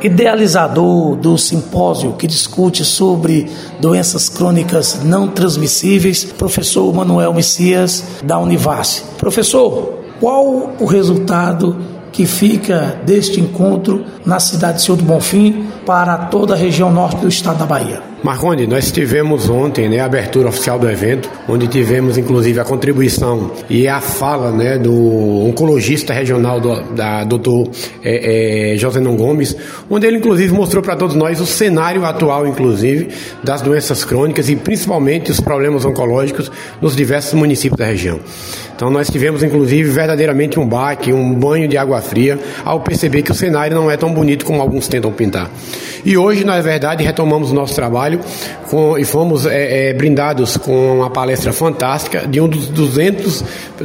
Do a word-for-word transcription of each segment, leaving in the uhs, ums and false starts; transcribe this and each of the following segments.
idealizador do simpósio que discute sobre doenças crônicas não transmissíveis, professor Manuel Messias, da Univasf. Professor, qual o resultado que fica deste encontro na cidade de Senhor do Bonfim para toda a região norte do estado da Bahia? Marconde, nós tivemos ontem, né, a abertura oficial do evento, onde tivemos inclusive a contribuição e a fala, né, do oncologista regional do, da doutor é, é, Josenon Gomes, onde ele inclusive mostrou para todos nós o cenário atual, inclusive, das doenças crônicas e principalmente os problemas oncológicos nos diversos municípios da região. Então nós tivemos inclusive verdadeiramente um baque, um banho de água fria, ao perceber que o cenário não é tão bonito como alguns tentam pintar. E hoje, na verdade, retomamos o nosso trabalho com, e fomos é, é, brindados com uma palestra fantástica de um dos duzentos,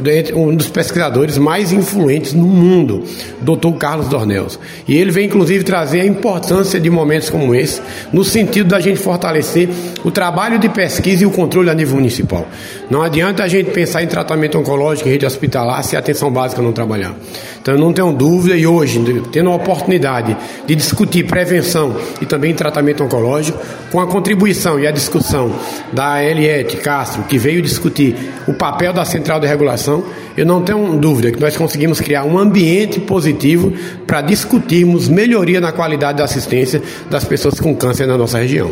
um dos pesquisadores mais influentes no mundo, doutor Carlos Dornelis. E ele vem, inclusive, trazer a importância de momentos como esse, no sentido da gente fortalecer o trabalho de pesquisa e o controle a nível municipal. Não adianta a gente pensar em tratamento oncológico em rede hospitalar se a atenção básica não trabalhar. Então, eu não tenho dúvida, e hoje, tendo a oportunidade de discutir prevenção e também tratamento oncológico, com a contribuição e a discussão da Eliette Castro, que veio discutir o papel da Central de Regulação, eu não tenho dúvida que nós conseguimos criar um ambiente positivo para discutirmos melhoria na qualidade da assistência das pessoas com câncer na nossa região.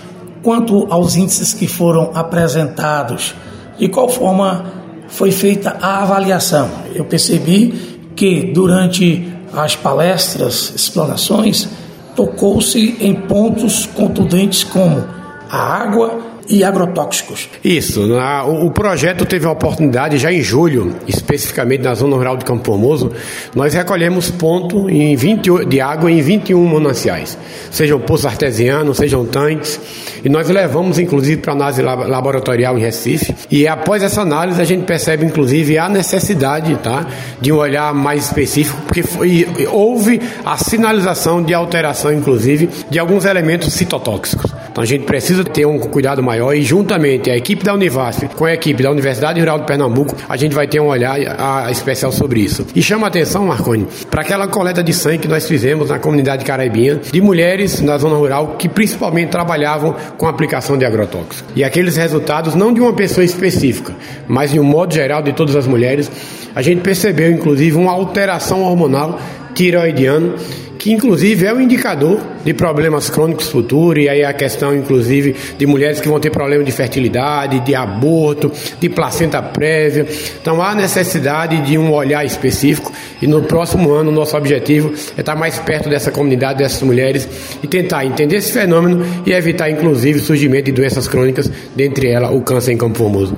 Quanto aos índices que foram apresentados, de qual forma foi feita a avaliação? Eu percebi que durante as palestras, explanações, tocou-se em pontos contundentes como a água e agrotóxicos. Isso, na, o, o projeto teve a oportunidade, já em julho, especificamente na zona rural de Campo Formoso, nós recolhemos ponto em vinte, de água em vinte e um mananciais, sejam poços artesianos, sejam tanques, e nós levamos inclusive para análise laboratorial em Recife, e após essa análise a gente percebe inclusive a necessidade, tá, de um olhar mais específico, porque foi, houve a sinalização de alteração inclusive de alguns elementos citotóxicos. Então a gente precisa ter um cuidado maior e juntamente a equipe da Univasf com a equipe da Universidade Rural de Pernambuco, a gente vai ter um olhar a, a especial sobre isso. E chama a atenção, Marconi, para aquela coleta de sangue que nós fizemos na comunidade caraibinha, de mulheres na zona rural que principalmente trabalhavam com a aplicação de agrotóxicos. E aqueles resultados, não de uma pessoa específica, mas de um modo geral de todas as mulheres, a gente percebeu inclusive uma alteração hormonal tireoidiana, que inclusive é um indicador de problemas crônicos futuros, e aí a questão inclusive de mulheres que vão ter problema de fertilidade, de aborto, de placenta prévia. Então há necessidade de um olhar específico, e no próximo ano o nosso objetivo é estar mais perto dessa comunidade, dessas mulheres, e tentar entender esse fenômeno e evitar inclusive o surgimento de doenças crônicas, dentre elas o câncer em Campo Formoso.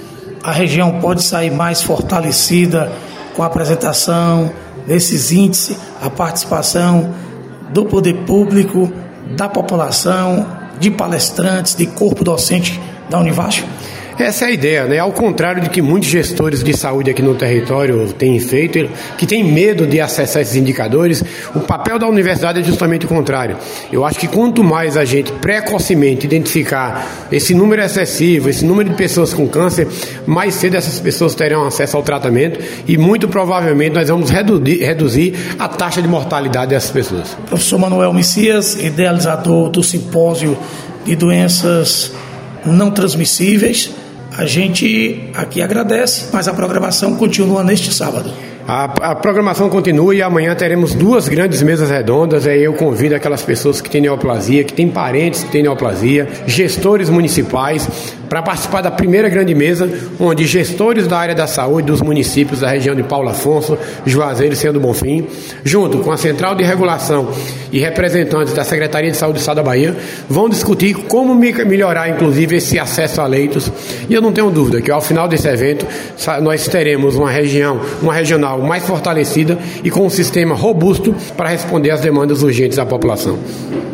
A região pode sair mais fortalecida com a apresentação desses índices, a participação do poder público, da população, de palestrantes, de corpo docente da Univasf? Essa é a ideia, né? Ao contrário de que muitos gestores de saúde aqui no território têm feito, que têm medo de acessar esses indicadores, o papel da universidade é justamente o contrário. Eu acho que quanto mais a gente precocemente identificar esse número excessivo, esse número de pessoas com câncer, mais cedo essas pessoas terão acesso ao tratamento e muito provavelmente nós vamos reduzir, reduzir a taxa de mortalidade dessas pessoas. Professor Manuel Messias, idealizador do simpósio de doenças não transmissíveis, a gente aqui agradece, mas a programação continua neste sábado. A, a programação continua e amanhã teremos duas grandes mesas redondas. Aí eu convido aquelas pessoas que têm neoplasia, que têm parentes que têm neoplasia, gestores municipais, para participar da primeira grande mesa, onde gestores da área da saúde dos municípios da região de Paulo Afonso, Juazeiro e Senhor do Bonfim, junto com a Central de Regulação e representantes da Secretaria de Saúde do Estado da Bahia, vão discutir como melhorar, inclusive, esse acesso a leitos. E eu não tenho dúvida que ao final desse evento nós teremos uma região, uma regional mais fortalecida e com um sistema robusto para responder às demandas urgentes da população.